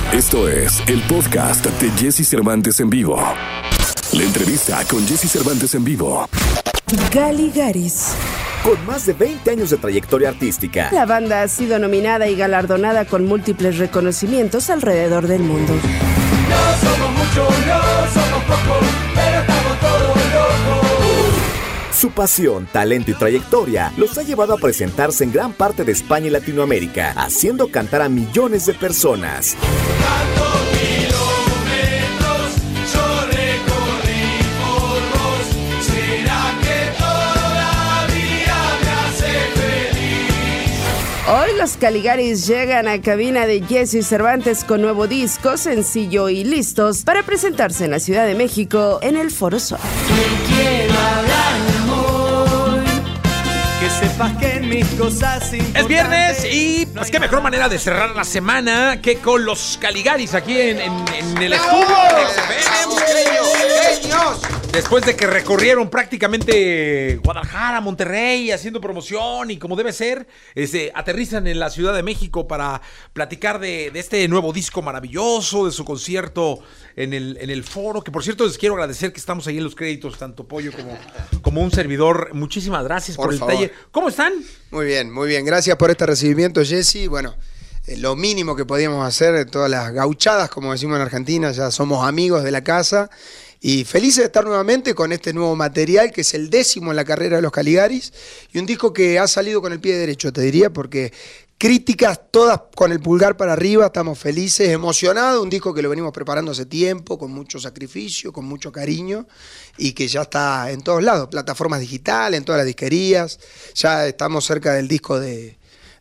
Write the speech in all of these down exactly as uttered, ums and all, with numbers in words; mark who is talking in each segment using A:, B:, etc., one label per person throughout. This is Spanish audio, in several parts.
A: Esto es el podcast de Jesse Cervantes en vivo. La entrevista con Jesse Cervantes en vivo.
B: Caligaris.
C: Con más de veinte años de trayectoria artística,
B: La banda ha sido nominada y galardonada con múltiples reconocimientos alrededor del mundo.
D: No somos muchos, no somos pocos, pero estamos todos locos.
C: su pasión, talento y trayectoria los ha llevado a presentarse en gran parte de España y Latinoamérica, haciendo cantar a millones de personas.
D: Tantos kilómetros yo recorrí por vos, ¿será que todavía me hace feliz?
B: Hoy los Caligaris llegan a cabina de Jesse Cervantes con nuevo disco, sencillo y listos para presentarse en la Ciudad de México en el Foro Sol.
D: Quiero hablar de amor, que sepas que en mis cosas
E: Es viernes y pues qué mejor manera de cerrar la semana que con los Caligaris aquí en, en, en el estudio de X F M. Después de que recorrieron prácticamente Guadalajara, Monterrey, haciendo promoción y como debe ser, este, aterrizan en la Ciudad de México para platicar de, de este nuevo disco maravilloso, de su concierto en el, en el Foro, que por cierto les quiero agradecer que estamos ahí en los créditos, tanto Pollo como, como un servidor. Muchísimas gracias por,
F: Por
E: el
F: favor.
E: detalle. ¿Cómo están?
F: Muy bien, muy bien. Gracias por este recibimiento, Jesse. Bueno, eh, lo mínimo que podíamos hacer, eh, todas las gauchadas, como decimos en Argentina, ya somos amigos de la casa. Y felices de estar nuevamente con este nuevo material, que es el décimo en la carrera de los Caligaris. Y un disco que ha salido con el pie derecho, te diría, porque críticas todas con el pulgar para arriba, estamos felices, emocionados. Un disco que lo venimos preparando hace tiempo, con mucho sacrificio, con mucho cariño, y que ya está en todos lados, plataformas digitales, en todas las disquerías. Ya estamos cerca del disco de,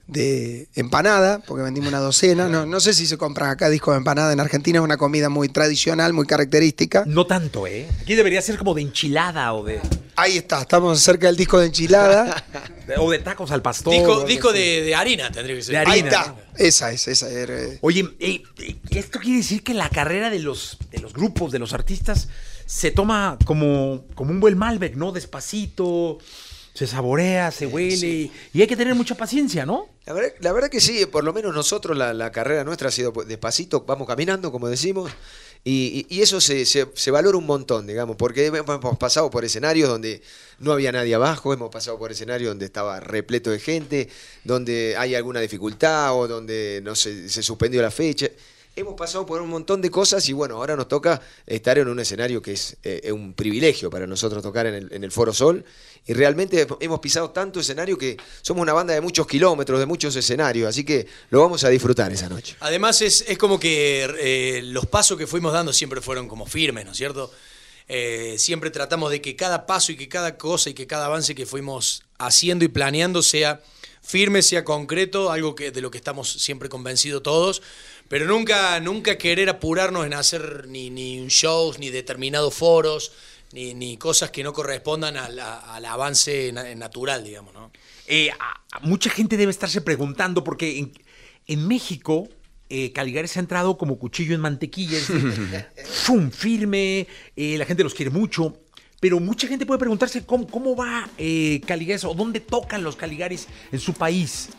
F: de empanada, porque vendimos una docena. No, no sé si se compran acá discos de empanada. En Argentina es una comida muy tradicional, muy característica.
E: No tanto, ¿eh? Aquí debería ser como de enchilada o de,
F: Ahí está, estamos cerca del disco de enchilada.
E: o de tacos al pastor.
G: Disco,
E: o
G: disco
E: algo así.
G: de, de harina tendría que ser.
E: De
F: Ahí
E: harina.
F: está, esa es, esa es.
E: Oye, eh, eh, esto quiere decir que la carrera de los, de los grupos, de los artistas, se toma como, como un buen Malbec, ¿no? Despacito, se saborea, se huele,
G: sí.
E: y hay que tener mucha paciencia, ¿no?
H: La verdad, la verdad que sí, por lo menos nosotros la, la carrera nuestra ha sido despacito, vamos caminando, como decimos, y, y- y eso se, se- se valora un montón, digamos, porque hemos pasado por escenarios donde no había nadie abajo, hemos pasado por escenarios donde estaba repleto de gente, donde hay alguna dificultad o donde no sé, se suspendió la fecha. Hemos pasado por un montón de cosas y bueno, ahora nos toca estar en un escenario que es eh, un privilegio para nosotros tocar en el, en el Foro Sol. Y realmente hemos pisado tanto escenario que somos una banda de muchos kilómetros, de muchos escenarios, así que lo vamos a disfrutar esa noche.
G: Además es, es como que eh, los pasos que fuimos dando siempre fueron como firmes, ¿no es cierto? Eh, siempre tratamos de que cada paso y que cada cosa y que cada avance que fuimos haciendo y planeando sea firme, sea concreto, algo que, de lo que estamos siempre convencidos todos, pero nunca, nunca querer apurarnos en hacer ni, ni shows, ni determinados foros, ni, ni cosas que no correspondan al, a- al avance na- natural, digamos, ¿no?
E: Eh, a- a mucha gente debe estarse preguntando, porque en, en México, eh, Caligaris ha entrado como cuchillo en mantequilla, es decir, ¡fum! Firme, eh, la gente los quiere mucho. Pero mucha gente puede preguntarse cómo, cómo va eh, Caligaris o dónde tocan los Caligaris en su país.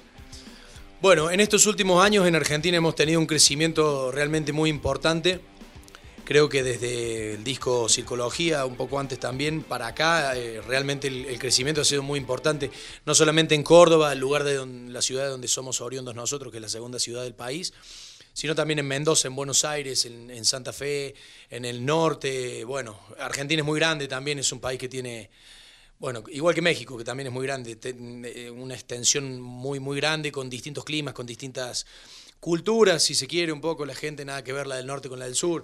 G: Bueno, en estos últimos años en Argentina hemos tenido un crecimiento realmente muy importante. Creo que desde el disco Circología, un poco antes también, para acá, eh, realmente el, el crecimiento ha sido muy importante. No solamente en Córdoba, el lugar de donde, la ciudad de donde somos oriundos nosotros, que es la segunda ciudad del país, sino también en Mendoza, en Buenos Aires, en, en Santa Fe, en el norte. Bueno, Argentina es muy grande también, es un país que tiene... Bueno, igual que México, que también es muy grande, ten- eh, una extensión muy, muy grande, con distintos climas, con distintas culturas, si se quiere, un poco la gente, nada que ver la del norte con la del sur.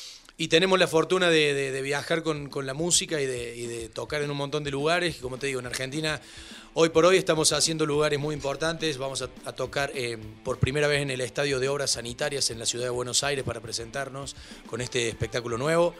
G: Y tenemos la fortuna de, de- de viajar con, con la música y de, y de tocar en un montón de lugares. Y como te digo, en Argentina, hoy por hoy estamos haciendo lugares muy importantes. Vamos a, a tocar eh, por primera vez en el Estadio de Obras Sanitarias en la ciudad de Buenos Aires para presentarnos con este espectáculo nuevo.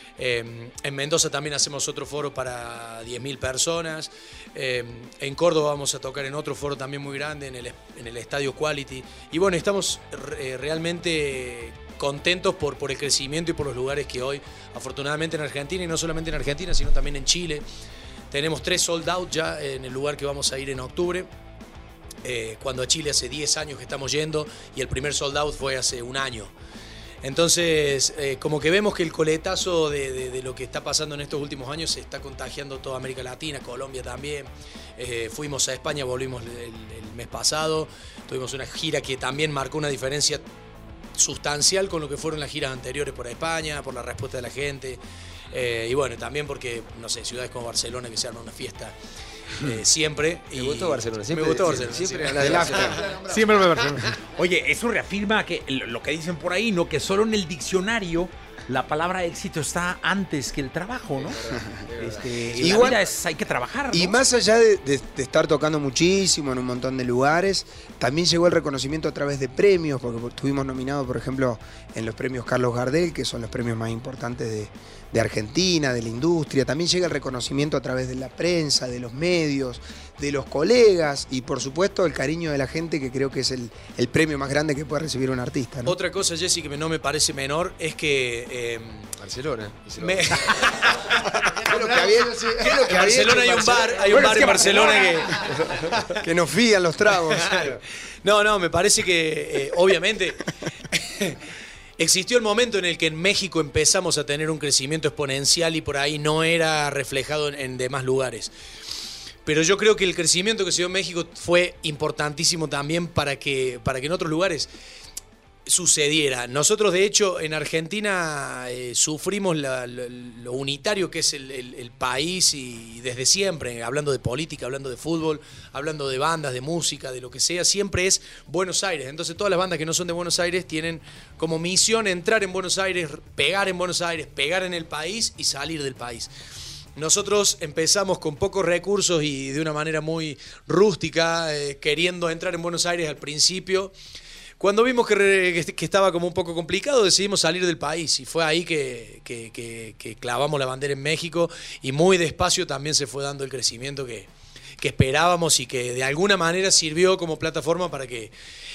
G: Eh, en Mendoza también hacemos otro foro para diez mil personas. Eh, en Córdoba vamos a tocar en otro foro también muy grande, en el, en el Estadio Quality. Y bueno, estamos eh, realmente contentos por, por el crecimiento y por los lugares que hoy, afortunadamente en Argentina, y no solamente en Argentina, sino también en Chile, tenemos tres sold out ya en el lugar que vamos a ir en octubre. Eh, cuando a Chile hace diez años que estamos yendo y el primer sold out fue hace un año. Entonces, eh, como que vemos que el coletazo de, de, de lo que está pasando en estos últimos años se está contagiando toda América Latina, Colombia también. Eh, fuimos a España, volvimos el, el mes pasado, tuvimos una gira que también marcó una diferencia sustancial con lo que fueron las giras anteriores por España, por la respuesta de la gente. Eh, y bueno, también porque, no sé, ciudades como Barcelona, que se arma una fiesta eh, siempre.
H: Me gustó Barcelona, siempre.
G: Me gustó Barcelona.
H: Siempre,
G: siempre,
H: siempre, Barcelona.
E: Siempre me Barcelona. Oye, eso reafirma que lo que dicen por ahí, ¿no? Que solo en el diccionario la palabra éxito está antes que el trabajo, ¿no? Este,
F: Igual,
E: la vida es, hay que trabajar, ¿no?
F: Y más allá de, de, de estar tocando muchísimo en un montón de lugares, también llegó el reconocimiento a través de premios, porque estuvimos nominados, por ejemplo, en los premios Carlos Gardel, que son los premios más importantes de, de Argentina, de la industria. También llega el reconocimiento a través de la prensa, de los medios, de los colegas y, por supuesto, el cariño de la gente, que creo que es el, el premio más grande que puede recibir un artista, ¿no?
G: Otra cosa, Jessy, que no me parece menor, es que... Eh,
H: Barcelona.
G: Me...
H: ¿Qué es lo que había? ¿Qué es lo que
G: en Barcelona hay un bar, hay un bar en Barcelona que...
F: que nos fían los tragos.
G: No, no, me parece que, eh, obviamente... Existió el momento en el que en México empezamos a tener un crecimiento exponencial y por ahí no era reflejado en, en demás lugares. Pero yo creo que el crecimiento que se dio en México fue importantísimo también para que, para que en otros lugares sucediera. Nosotros, de hecho, en Argentina eh, sufrimos la, la, lo unitario que es el, el, el país y desde siempre, hablando de política, hablando de fútbol, hablando de bandas, de música, de lo que sea, siempre es Buenos Aires. Entonces todas las bandas que no son de Buenos Aires tienen como misión entrar en Buenos Aires, pegar en Buenos Aires, pegar en el país y salir del país. Nosotros empezamos con pocos recursos y de una manera muy rústica, eh, queriendo entrar en Buenos Aires al principio. Cuando vimos que, que estaba como un poco complicado, decidimos salir del país y fue ahí que, que, que, que clavamos la bandera en México y muy despacio también se fue dando el crecimiento que, que esperábamos y que de alguna manera sirvió como plataforma para que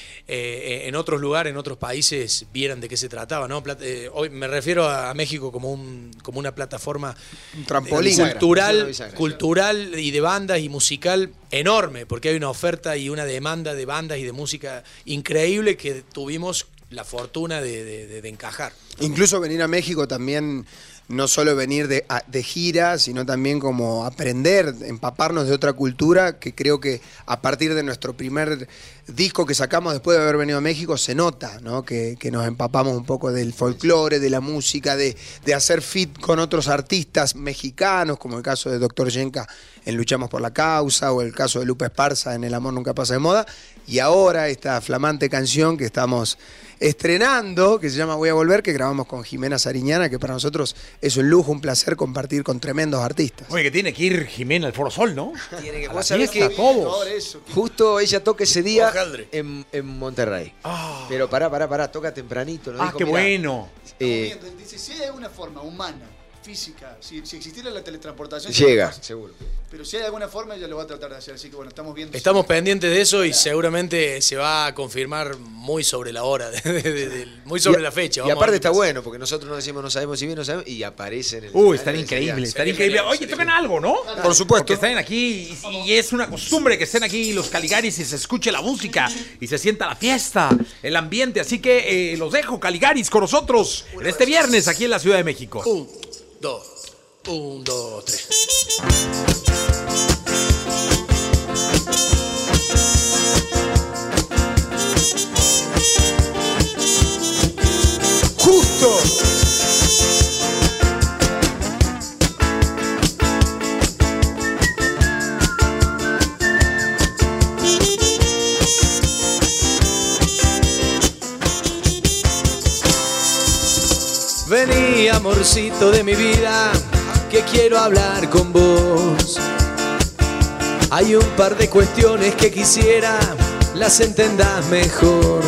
G: eh, en otros lugares, en otros países, vieran de qué se trataba, ¿no? Eh, hoy me refiero a México como, un, como una plataforma
F: un trampolín
G: cultural, cultural y de bandas y musical enorme, porque hay una oferta y una demanda de bandas y de música increíble que tuvimos la fortuna de, de, de encajar.
F: Incluso venir a México también, no solo venir de, de gira, sino también como aprender, empaparnos de otra cultura, que creo que a partir de nuestro primer disco que sacamos después de haber venido a México se nota, ¿no? Que, que nos empapamos un poco del folclore, de la música, de, de hacer fit con otros artistas mexicanos, como el caso de Doctor Yenka en Luchamos por la Causa, o el caso de Lupe Esparza en El Amor Nunca Pasa de Moda, y ahora esta flamante canción que estamos estrenando, que se llama Voy a Volver, que grabamos con Jimena Sariñana, que para nosotros es un lujo, un placer compartir con tremendos artistas.
E: Oye, que tiene que ir Jimena al Foro Sol, ¿no?
H: Tiene que,
E: a
H: vos sabés que
E: todos.
H: Justo ella toca ese día en, en Monterrey. Oh. Pero pará, pará, pará, toca tempranito. ¿No?
E: Ah,
H: dijo,
E: qué bueno.
I: Eh, dice, si hay alguna forma humana, física, si, si existiera la teletransportación...
H: Llega, seguro.
I: Pero si hay alguna forma, ella lo va a tratar de hacer. Así que bueno, estamos viendo...
G: Estamos pendientes de eso y seguramente se va a confirmar muy sobre la hora, de, de, de, de, muy sobre
H: y,
G: la fecha.
H: Vamos y aparte está bueno, porque nosotros nos decimos no sabemos si bien no sabemos, y aparece en el...
E: Uy, están increíbles, están increíbles. Oye, tocan algo, ¿no?
F: Por supuesto.
E: Porque están aquí y, y es una costumbre que estén aquí los Caligaris y se escuche la música y se sienta la fiesta, el ambiente. Así que eh, los dejo, Caligaris, con nosotros en este viernes aquí en la Ciudad de México.
G: Un, dos, un, dos, tres.
F: ¡Justo!
G: Vení, amorcito de mi vida, que quiero hablar con vos. Hay un par de cuestiones que quisiera las entendas mejor.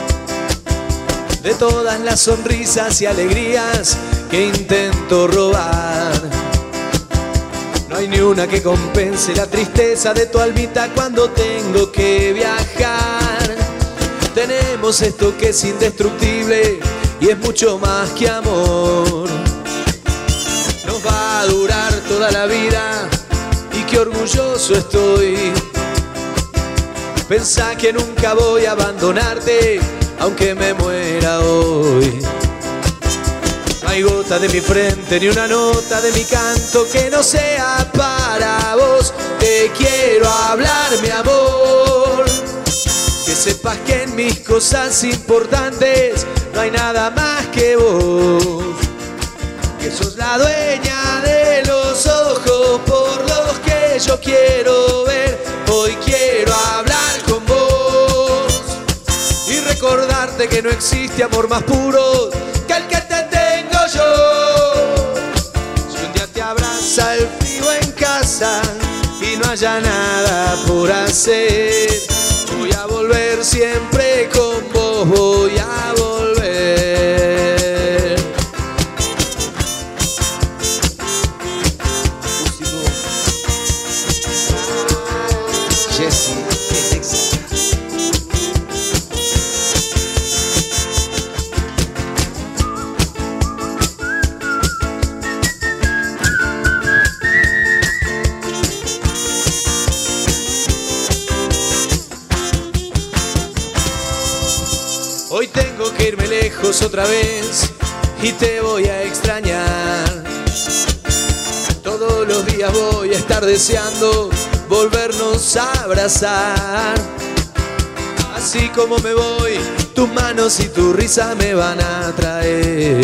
G: De todas las sonrisas y alegrías que intento robar, no hay ni una que compense la tristeza de tu almita cuando tengo que viajar. Tenemos esto que es indestructible y es mucho más que amor. Nos va a durar toda la vida y qué orgulloso estoy. Pensá que nunca voy a abandonarte, aunque me muera hoy. hay gota de mi frente ni una nota de mi canto que no sea para vos. Te quiero hablar, mi amor, que sepas que en mis cosas importantes no hay nada más que vos, que sos la dueña de los ojos por los que yo quiero ver. Hoy quiero hablar con vos y recordarte que no existe amor más puro que el que te tengo yo. Si un día te abraza el frío en casa y no haya nada por hacer, voy a volver siempre con vos, voy a volver.
H: Jessy,
G: hoy tengo que irme lejos otra vez y te voy a extrañar. Todos los días voy a estar deseando volvernos a abrazar. Así como me voy, tus manos y tu risa me van a traer.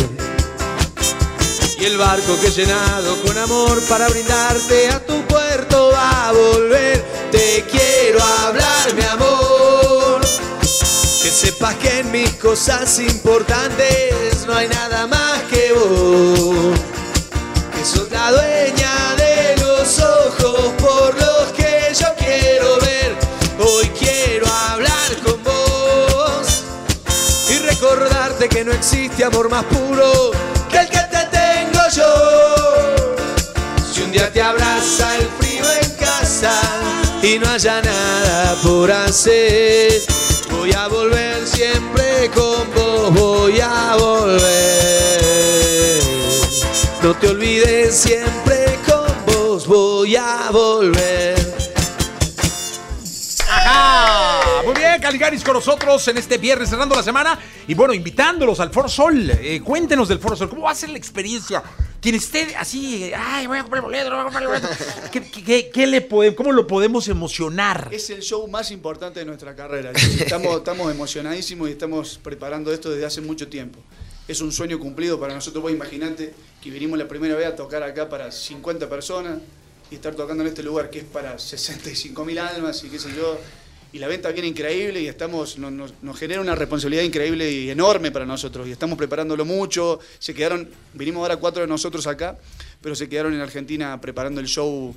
G: Y el barco que he llenado con amor para brindarte a tu puerto va a volver. Te quiero hablar, mi amor, que sepas que en mis cosas importantes no hay nada más que vos, que sos la dueña de los ojos por los que yo quiero ver. Hoy quiero hablar con vos y recordarte que no existe amor más puro que el que te tengo yo. Si un día te abraza el frío en casa y no haya nada por hacer, voy a volver siempre con vos, voy a volver. No te olvides, siempre con vos voy a volver.
E: ¡Ajá! Muy bien, Caligaris con nosotros en este viernes cerrando la semana. Y bueno, invitándolos al Foro Sol. Eh, cuéntenos del Foro Sol. ¿Cómo va a ser la experiencia? Quien esté así, ay, voy a comprar el boleto, voy a comprar el boleto. ¿Qué, qué, qué le podemos, ¿Cómo lo podemos emocionar?
I: Es el show más importante de nuestra carrera. Estamos, estamos emocionadísimos y estamos preparando esto desde hace mucho tiempo. Es un sueño cumplido para nosotros. Vos imaginate que vinimos la primera vez a tocar acá para cincuenta personas y estar tocando en este lugar que es para sesenta y cinco mil almas y qué sé yo. Y la venta viene increíble y estamos, nos, nos, nos genera una responsabilidad increíble y enorme para nosotros. Y estamos preparándolo mucho. Se quedaron, vinimos ahora cuatro de nosotros acá, pero se quedaron en Argentina preparando el show,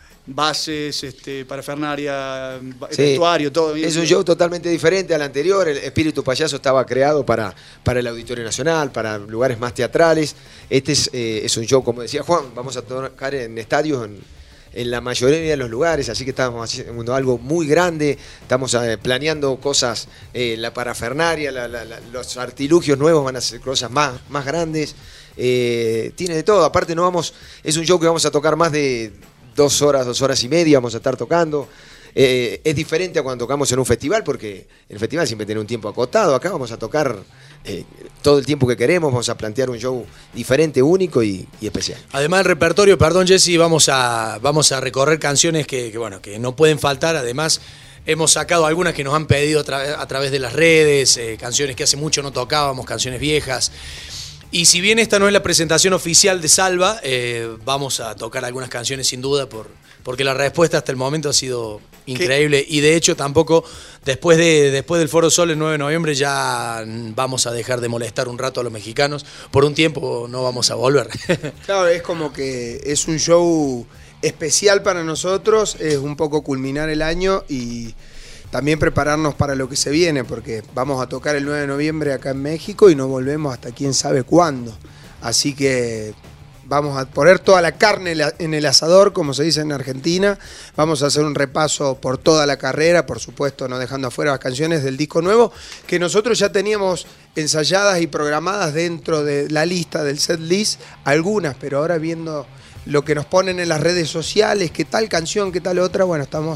I: bases, este, parafernaria,
H: sí,
I: vestuario, todo.
H: Es un show totalmente diferente al anterior. El Espíritu Payaso estaba creado para, para el Auditorio Nacional, para lugares más teatrales. Este es, eh, es un show, como decía Juan, vamos a tocar en estadios, en, en la mayoría de los lugares, así que estamos haciendo algo muy grande, estamos eh, planeando cosas, eh, la parafernaria, la, la, la, los artilugios nuevos van a ser cosas más, más grandes, eh, tiene de todo. Aparte no vamos, es un show que vamos a tocar más de dos horas, dos horas y media, vamos a estar tocando. Eh, es diferente a cuando tocamos en un festival, porque el festival siempre tiene un tiempo acotado. Acá vamos a tocar eh, todo el tiempo que queremos, vamos a plantear un show diferente, único y, y especial.
G: Además del repertorio, perdón Jessy, vamos a, vamos a recorrer canciones que, que, bueno, que no pueden faltar. Además hemos sacado algunas que nos han pedido a, tra a través de las redes, eh, canciones que hace mucho no tocábamos, canciones viejas. Y si bien esta no es la presentación oficial de Salva, eh, vamos a tocar algunas canciones sin duda, por, porque la respuesta hasta el momento ha sido increíble. ¿Qué? Y de hecho tampoco, después, de, después del Foro Sol el nueve de noviembre, ya vamos a dejar de molestar un rato a los mexicanos. Por un tiempo no vamos a volver.
F: Claro, es como que es un show especial para nosotros, es un poco culminar el año y también prepararnos para lo que se viene, porque vamos a tocar el nueve de noviembre acá en México y no volvemos hasta quién sabe cuándo. Así que vamos a poner toda la carne en el asador, como se dice en Argentina. Vamos a hacer un repaso por toda la carrera, por supuesto no dejando afuera las canciones del disco nuevo, que nosotros ya teníamos ensayadas y programadas dentro de la lista del set list, algunas, pero ahora viendo lo que nos ponen en las redes sociales, qué tal canción, qué tal otra, bueno, estamos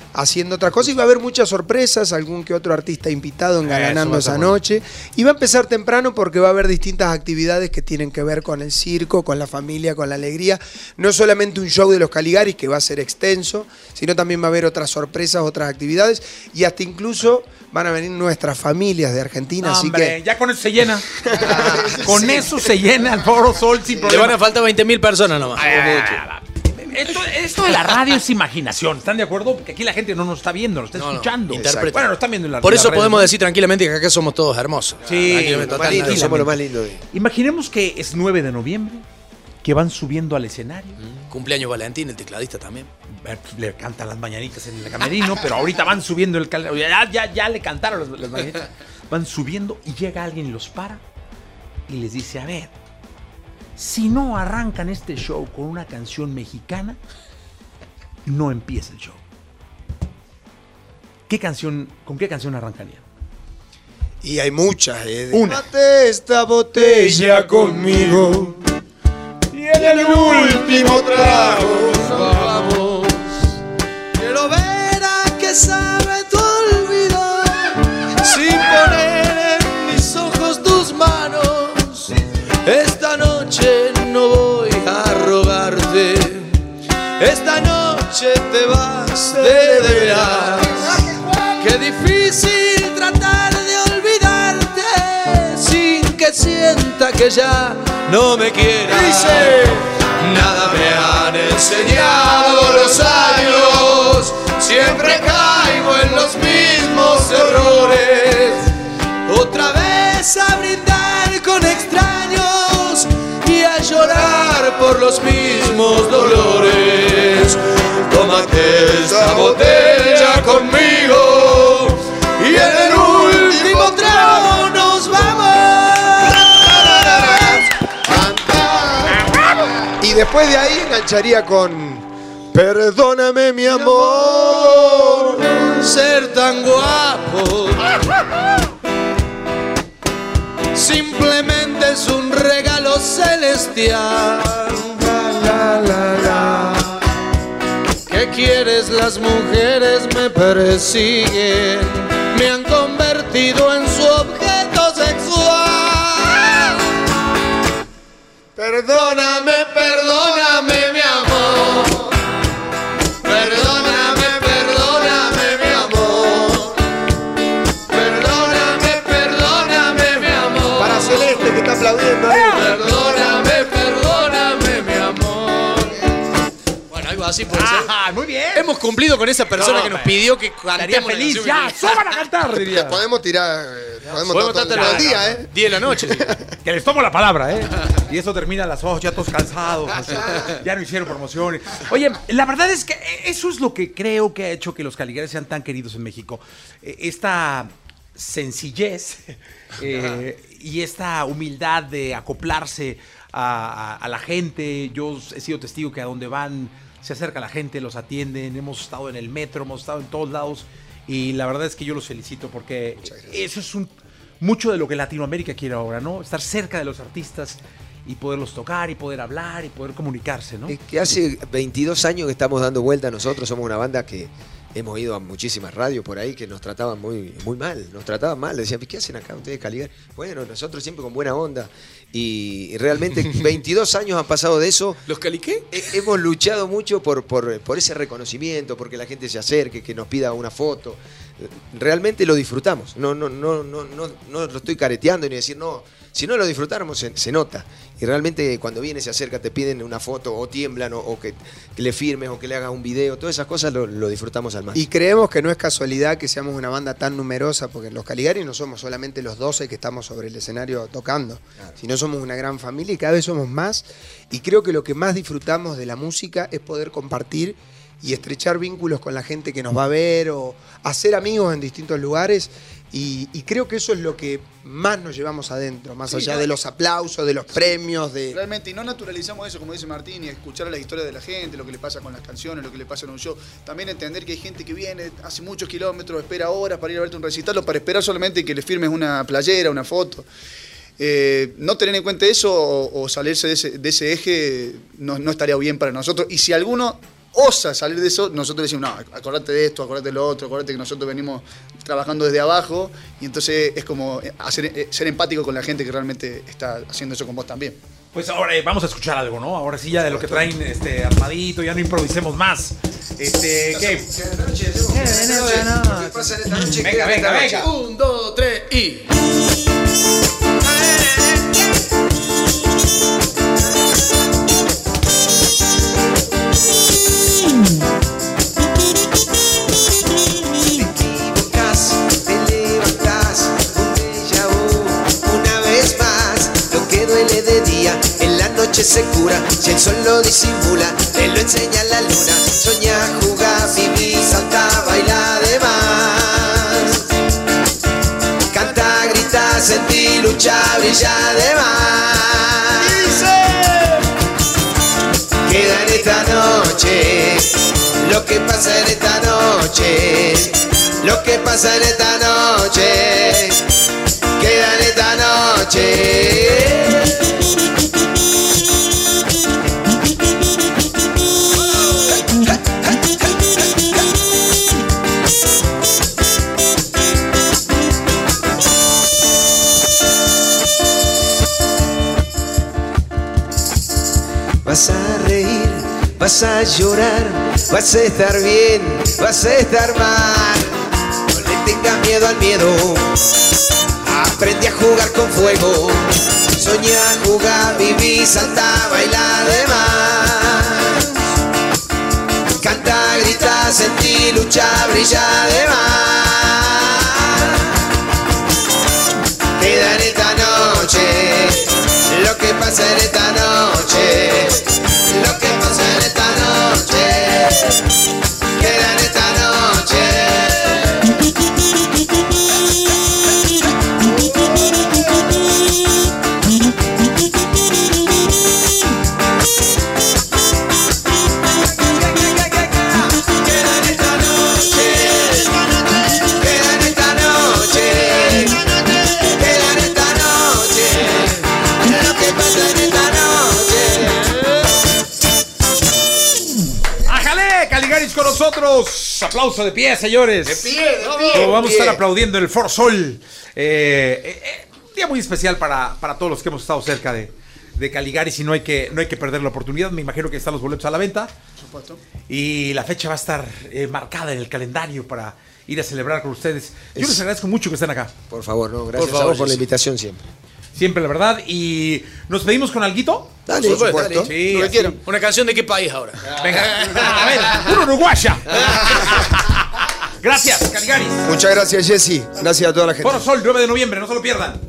F: haciendo otras cosas y va a haber muchas sorpresas, algún que otro artista invitado engalanando esa
E: bueno.
F: noche. Y va a empezar temprano porque va a haber distintas actividades que tienen que ver con el circo, con la familia, con la alegría. No solamente un show de los Caligaris que va a ser extenso, sino también va a haber otras sorpresas, otras actividades y hasta incluso van a venir nuestras familias de Argentina.
E: No,
F: así
E: hombre,
F: que
E: ya con eso se llena. Con sí. eso se llena el Foro Sol sin problema.
G: Le van a faltar veinte mil personas nomás.
E: Ah, Esto, esto de la radio es imaginación, ¿están de acuerdo? Porque aquí la gente no nos está viendo, nos está no, escuchando.
G: No,
E: bueno, nos están viendo en la
G: Por eso
E: la
G: podemos decir tranquilamente que acá somos todos hermosos.
E: Sí,
H: lo más lindo, somos lo más lindo. De...
E: Imaginemos que es nueve de noviembre, que van subiendo al escenario.
G: Mm. Cumpleaños Valentín, el tecladista también.
E: Le cantan las mañanitas en el camerino, pero ahorita van subiendo el cal... ya, ya, ya le cantaron las, las mañanitas. Van subiendo y llega alguien y los para y les dice, a ver, si no arrancan este show con una canción mexicana, no empieza el show. ¿Qué canción, ¿Con qué canción arrancarían?
F: Y hay muchas. Eh,
E: Una.
F: Mate esta botella conmigo y en el último trago
G: vamos. Quiero ver a qué sabe tu olvido sin poner en mis ojos tus manos. Esta noche no voy a rogarte. Esta noche te vas de, de veras. Qué difícil tratar de olvidarte sin que sienta que ya no me quieras. Dice, nada me han enseñado los años. Siempre caigo en los mismos errores. Otra vez a brindar con extraños y a llorar por los mismos dolores. Tómate esta botella conmigo y en el último trago nos vamos.
F: y después de ahí engancharía con perdóname mi amor
G: ser tan guapo. Simplemente es un regalo celestial. La, la, la. ¿Qué quieres? Las mujeres me persiguen, me han convertido en su objeto sexual. Perdóname, perdóname mi amor. Perdóname, perdóname mi amor. Perdóname, perdóname mi amor.
F: Para Celeste que está aplaudiendo ahí.
G: Perdóname, perdóname mi amor. Bueno, algo así puede ser.
E: Ah, muy bien.
G: Hemos cumplido con esa persona
E: No,
G: que nos
E: pero
G: pidió que
E: estaría
G: cantemos.
E: feliz, ya, suban a cantar, diría.
F: Podemos tirar, eh, podemos,
G: Podemos
F: estar todo
G: tratar
F: el
G: la-
F: día, ¿eh?
G: diez de la noche.
E: Que les tomo la palabra, ¿eh? Y eso termina a las ocho, ya todos cansados. así, ya no hicieron promociones. Oye, la verdad es que eso es lo que creo que ha hecho que los Caligaris sean tan queridos en México. Eh, Esta sencillez eh, y esta humildad de acoplarse a, a- a la gente. Yo he sido testigo que a donde van se acerca la gente, los atienden. Hemos estado en el metro, hemos estado en todos lados. Y la verdad es que yo los felicito porque eso es un, mucho de lo que Latinoamérica quiere ahora, ¿no? Estar cerca de los artistas y poderlos tocar y poder hablar y poder comunicarse, ¿no?
H: Es que hace veintidós años que estamos dando vuelta nosotros, somos una banda que hemos ido a muchísimas radios por ahí que nos trataban muy, muy mal, nos trataban mal, decían, ¿qué hacen acá ustedes, Caligari? Bueno, nosotros siempre con buena onda y realmente veintidós años han pasado de eso.
G: ¿Los caliqué?
H: He- Hemos luchado mucho por, por, por ese reconocimiento, porque la gente se acerque, que nos pida una foto. Realmente lo disfrutamos, no, no, no, no, no, no lo estoy careteando ni decir no, si no lo disfrutáramos se, se nota. Y realmente cuando viene, se acerca, te piden una foto o tiemblan o, o que, que le firmes o que le hagas un video, todas esas cosas lo, lo disfrutamos al máximo.
F: Y creemos que no es casualidad que seamos una banda tan numerosa, porque los Caligaris no somos solamente los doce que estamos sobre el escenario tocando, sino somos una gran familia y cada vez somos más. Y creo que lo que más disfrutamos de la música es poder compartir y estrechar vínculos con la gente que nos va a ver o hacer amigos en distintos lugares. Y, y creo que eso es lo que más nos llevamos adentro, más
I: Sí,
F: allá
I: no,
F: de los aplausos, de los premios, de...
I: Realmente, y no naturalizamos eso, como dice Martín, y escuchar la historia de la gente, lo que le pasa con las canciones, lo que le pasa en un show. También entender que hay gente que viene, hace muchos kilómetros, espera horas para ir a verte un recital o para esperar solamente que le firmes una playera, una foto. Eh, no tener en cuenta eso o, o salirse de ese, de ese eje no, no estaría bien para nosotros. Y si alguno osa salir de eso, nosotros decimos, no, acordate de esto, acordate de lo otro, acordate que nosotros venimos trabajando desde abajo, y entonces es como hacer, ser empático con la gente que realmente está haciendo eso con vos también.
E: Pues ahora eh, vamos a escuchar algo, ¿no? Ahora sí ya de lo que traen este, armadito, ya no improvisemos más. Este, ¿qué?
H: ¿Qué noche? ¿Qué pasa en esta noche?
E: Venga, venga, venga.
G: Un, dos, tres y...
J: Se cura, si el sol lo disimula, te lo enseña la luna. Soñá, jugá, viví, saltá, bailá además. Canta, grita, sentí, lucha, brilla además. Queda en esta noche lo que pasa en esta noche, lo que pasa en esta noche, queda en esta noche. Vas a reír, vas a llorar, vas a estar bien, vas a estar mal. No le tengas miedo al miedo, aprende a jugar con fuego. Soñá, jugá, viví, saltá, bailá además. Canta, grita, sentí, lucha, brilla además. Queda en esta noche lo que pasa en esta noche, lo que pasa en esta noche, queda en esta noche. Queda en esta noche, queda en esta noche, queda en esta noche. Lo que pasa en esta noche.
E: ¡Ájale! Caligaris con nosotros. Aplauso de pie, señores.
H: De pie, de pie.
E: Lo vamos a
H: pie.
E: estar aplaudiendo en el Foro Sol. Eh, eh, eh, un día muy especial para, para todos los que hemos estado cerca de, de Caligaris y no hay, que, no hay que perder la oportunidad. Me imagino que están los boletos a la venta.
I: Por supuesto.
E: Y la fecha va a estar eh, marcada en el calendario para ir a celebrar con ustedes. Yo
H: Es-
E: les agradezco mucho que estén acá.
H: Por favor, no, gracias
G: Por favor,
H: a vos por la
G: Jessy.
H: invitación siempre.
E: Siempre, la verdad. Y nos pedimos con alguito.
H: Dale,
G: Por
H: por
G: supuesto,
H: supuesto.
E: Sí,
G: Lo que
E: así.
G: quieran. ¿Una canción de qué país ahora?
E: Venga, a ver, un uruguaya. Gracias, Caligaris.
F: Muchas gracias, Jessy. Gracias a toda la gente.
E: Foro Sol, nueve de noviembre, no se lo pierdan.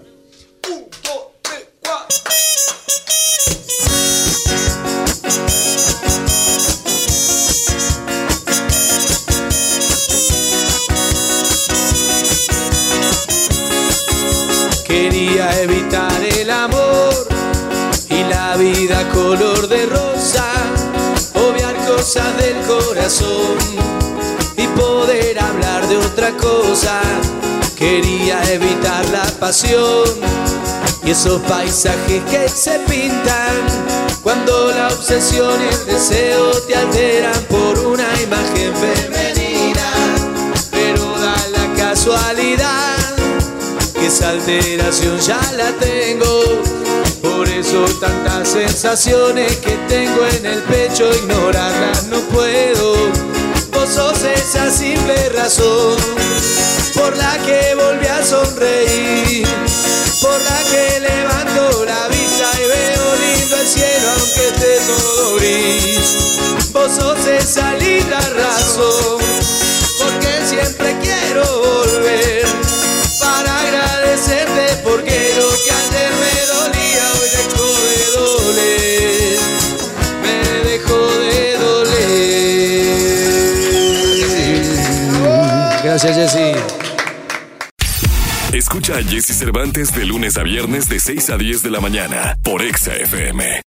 J: Quería evitar el amor y la vida color de rosa, obviar cosas del corazón y poder hablar de otra cosa. Quería evitar la pasión y esos paisajes que se pintan cuando la obsesión y el deseo te alteran por una imagen femenina. Pero da la casualidad que esa alteración ya la tengo. Por eso tantas sensaciones que tengo en el pecho, ignorarlas no puedo. Vos sos esa simple razón por la que volví a sonreír, por la que levanto la vista y veo lindo el cielo aunque esté todo gris. Vos sos esa linda razón porque siempre quiero volver para agradecerte, porque lo que antes me dolía hoy dejó de doler, me dejó de doler. Gracias, Jessy.
A: Escucha a Jessy Cervantes de lunes a viernes de seis a diez de la mañana por Exa F M.